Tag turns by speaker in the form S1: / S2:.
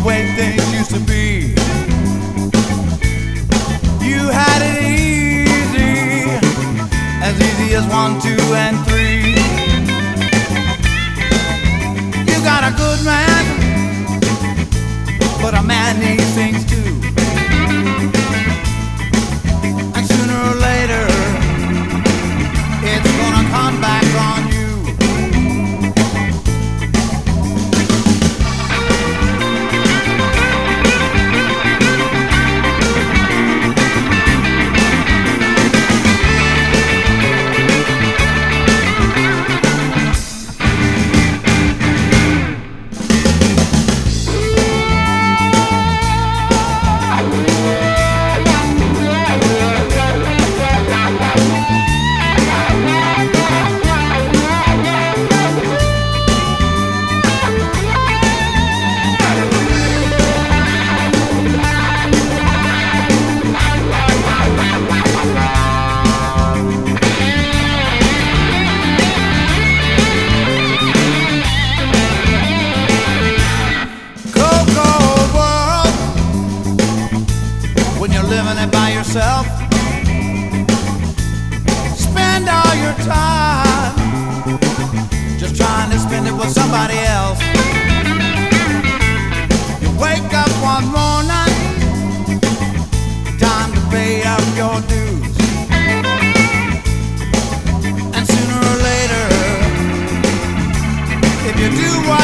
S1: way things used to be. You had it easy as 1, 2, and 3. You got a good man, but a man needs things too. And sooner or later, it's gonna come back on you. Living it by yourself, spend all your time just trying to spend it with somebody else. You wake up one morning, time to pay up your dues, and sooner or later, if you do what